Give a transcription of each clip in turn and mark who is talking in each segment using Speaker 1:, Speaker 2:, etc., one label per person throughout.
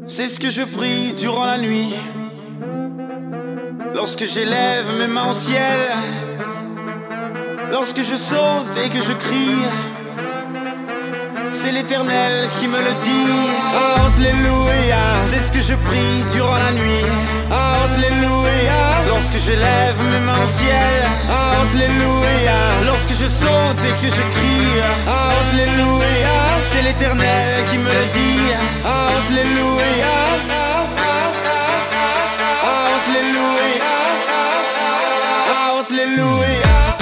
Speaker 1: C'est ce que je prie durant la nuit, lorsque j'élève mes mains au ciel, lorsque je saute et que je crie. C'est l'Éternel qui me le dit. Alléluia. C'est ce que je prie durant la nuit. Alléluia. Lorsque j'élève mes mains au ciel. Alléluia. Lorsque je saute et que je crie. Alléluia. C'est l'Éternel qui me le dit. Alléluia. Alléluia. Alléluia.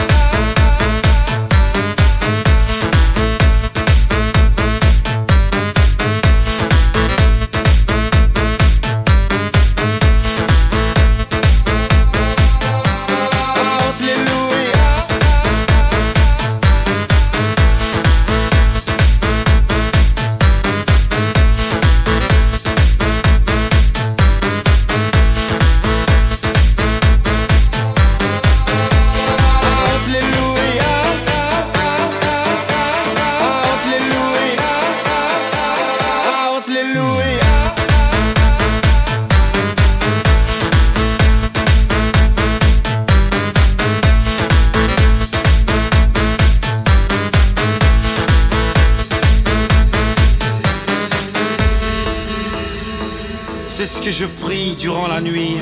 Speaker 1: C'est ce que je prie durant la nuit,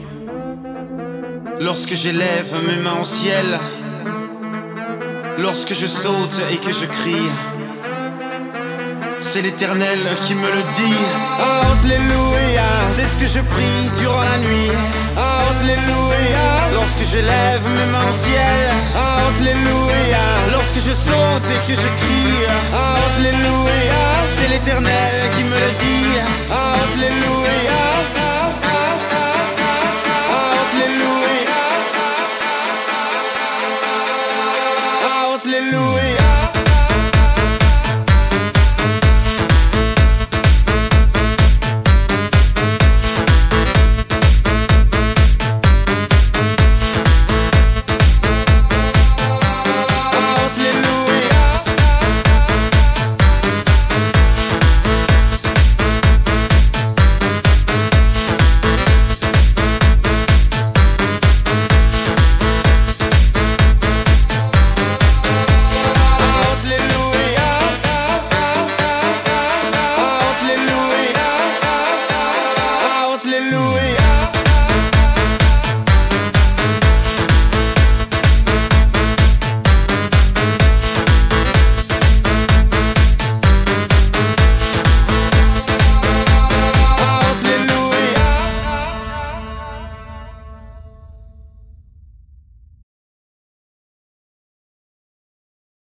Speaker 1: lorsque j'élève mes mains au ciel, lorsque je saute et que je crie. C'est l'Éternel qui me le dit. Alléluia. C'est ce que je prie durant la nuit. Alléluia. Lorsque j'élève mes mains au ciel. Alléluia. Lorsque je saute et que je crie. Alléluia. C'est l'Éternel qui me le dit. Alléluia.